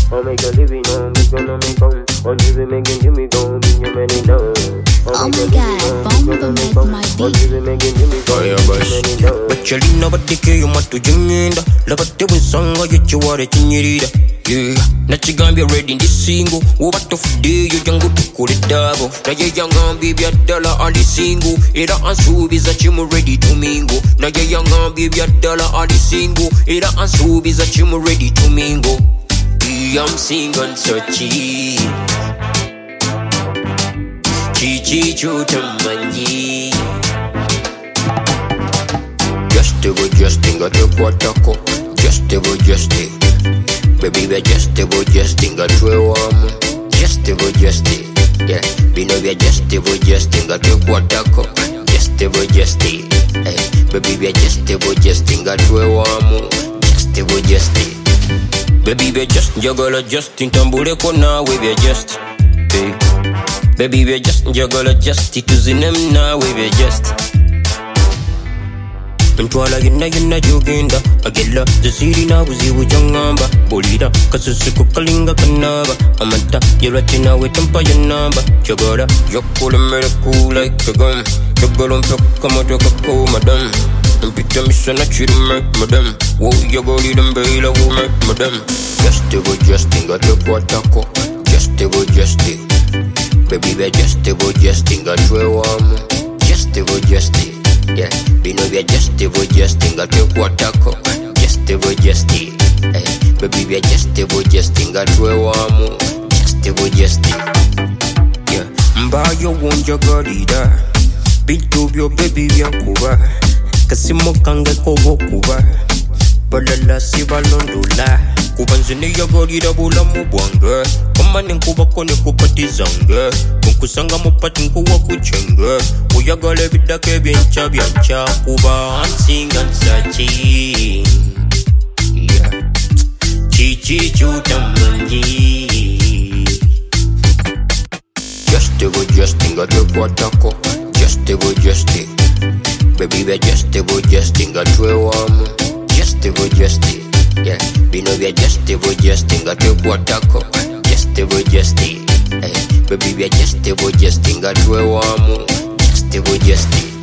I'll make a living on, make gonna make on. On you making Jimmy go, be your man know. Oh my God, Bomba make my beat. But you lean over the key, you want to join. Love it, the song, or you are a chinita. Yeah, not you gonna be ready in this single. What the day you young go to call it double. Now you young gonna be a dollar on the single. It a soup is that you ready to mingle. Now you young gonna be a dollar on the single. It a soup is that you ready to mingle. I'm singing so cheap. Chichi chutamani. Just got a quarter. Just baby, we just got a warm. Just yeah. We know we just got a quarter. Just hey, baby, we just got a warm. Just baby, we just juggle just in tambure kona, we just hey. Baby, we just juggle just to zinem na, we just Ntwala yina jogenda agella zesiri na buzibu jangamba bolida kasusuko kalinga kanaba amanta yeratina wetampa yanamba chagora yokole mereku like a gun yogolon pekama dokako madam mpita misana chirime madam wo yogoli dembela wo madam just got a quarter just baby we just got a warm just yeah, we know we just got a quarter cup. Just hey, baby we just got a warm. Just yeah, mba yo wonja garida. Big to your baby yankuba. Kasimo kanga kogo kuba. Balala si balondula. Kubanzini ya garida bula mubwanga. Kama ninkuba kone kupatizanga. Kusanga mupati nkuwa kuchenga. Uyagale bidake biancha kuba I'm singing sachi. Yeah. Chichi chutamani. Just got a quarter. Just baby we just got a warm. Just yeah. We know we just got a quarter. Just hey, baby we just got a warm. Just